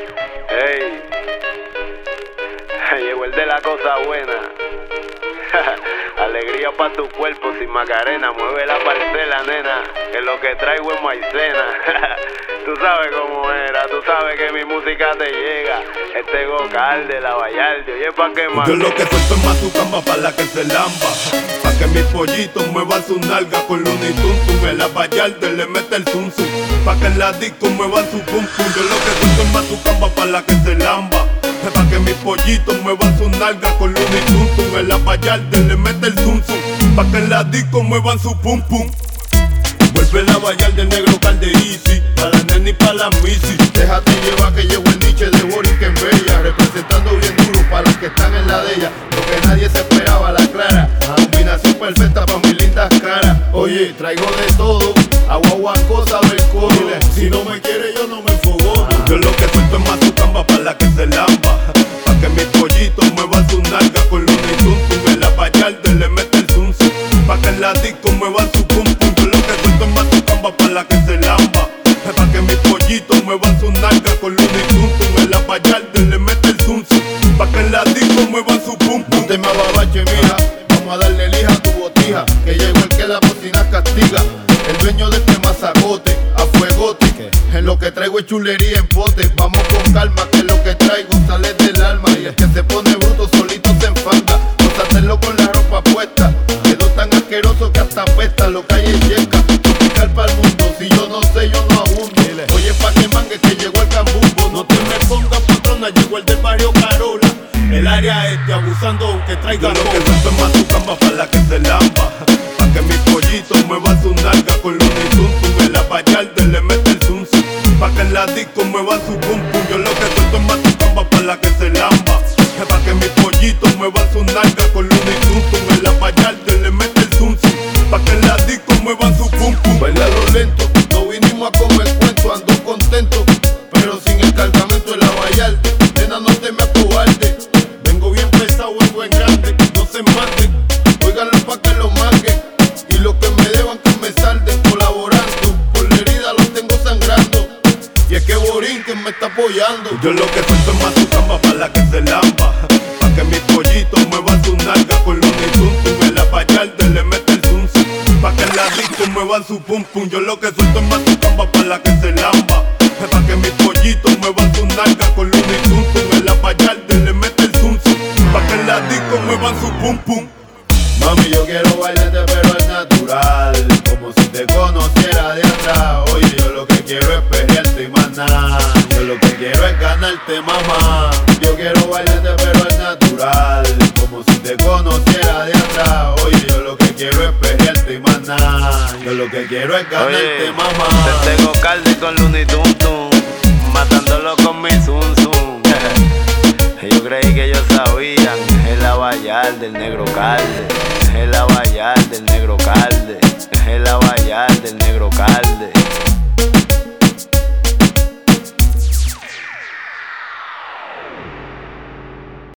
Ey, llegó el de la cosa buena. Alegría pa' tu cuerpo sin Macarena. Mueve la parcela, nena, que lo que traigo es maicena. Tú sabes cómo era, tú sabes que mi música te llega. Este Gocal de la Vallarde, oye, pa' que más. Yo lo que suelto es mazucamba pa' la que se lamba, pa' que mis pollitos muevan su nalga con Looney Tunes. En la Vallarde le mete el zum zum, pa' que en la disco muevan su pum pum. Yo lo que suelto es mazucamba pa' la que se lamba, pa' que mis pollitos muevan su nalga con Looney Tunes. En la Vallarde le mete el zum zum, pa' que en la disco muevan su pum pum. Vuelve la Vallarde, el negro cal de Easy, pa' la nena y pa' la misi. Déjate llevar que llegó el niche de Boris que en Bella, representando bien duro pa' los que están en la de ella. Lo que nadie se esperaba, la clara, combinación perfecta pa' mis lindas caras. Oye, traigo de todo, agua cosa del coro. Si no me quiere yo no me enfogono. Yo lo que suelto es mazucamba pa' la que se lamba, pa' que mis pollitos muevan su nalga con Looney Tunes. En la Vallarde le mete el zum zum, pa' que en la disco muevan su pum pum. Yo lo que suelto es mazucamba pa' la que se lamba, pa' que mis pollitos muevan su nalga con Looney Tunes. En la Vallarde le mete el zum zum, pa' que en la disco muevan su pum pum. No te me ababache, mija, vamos a darle lija a tu botija, que llegó el que la bocina castiga. El dueño de este mazacote, a fuegote, en lo que traigo es chulería en pote. Vamos con calma, que lo que traigo sale del alma. Y el que se pone bruto solito se enfanga. No hacerlo con la ropa puesta, quedó tan asqueroso que hasta apesta. Lo que hay es yeca, tropical pa'l mundo. Si yo no sé, yo no abundo. Oye, pa' que mangue que llegó el cambumbo. No te me pongas patrona, llegó el del barrio Carola. El área este abusando aunque traiga. Yo lo que suelto es mazucamba pa' la que se lamba, pa' que mis pollitos muevan su nalga con Looney Tunes. En la Vallarde le mete el zum zum, pa' que en la disco muevan su pum pum. Yo lo que suelto es mazucamba pa' la que se lamba, pa' que mis pollitos muevan su nalga con Looney Tunes. En la Vallarde le mete el zum zum, pa' que en la disco muevan su pum pum. Bailalo lento, no vinimos a comer cuento. Ando contento, pero sin el cargamento de la Vallarde. Nena, no te me acobarde, vengo bien pesado, vengo en grande. No se maten, óiganlo pa' que lo manguen, y lo que me deban que me salden. Colaborando, por la herida los tengo sangrando, y es que Borín que me está apoyando. Yo lo que suelto es mazucamba pa' la que se lamba, pa' que mis pollitos muevan su nalga con Looney Tunes. En la Vallarde le mete el zum zum, pa' que en la disco muevan su pum pum. Yo lo que suelto es mazucamba pa' la que se lamba, pa' que mis pollitos muevan su nalga con Looney Tunes. En la Vallarde le mete el zum zum, pa' que en la disco muevan su pum pum. Mami, yo quiero bailarte pero es natural, como si te conociera de atrás. Oye, yo lo que quiero es perrearte y más nada. Yo lo que quiero es ganarte, mamá. Yo quiero bailarte pero es natural, como si te conociera de atrás. Oye, yo lo que quiero es perrearte y más nada. Yo lo que quiero es ganarte, mamá. Te tengo calde con Looney Tunes, matándolo con mi zum zum. Yo creí que ellos sabían, es la Vallarde, el negro calde. Es la Vallarde, el negro calde.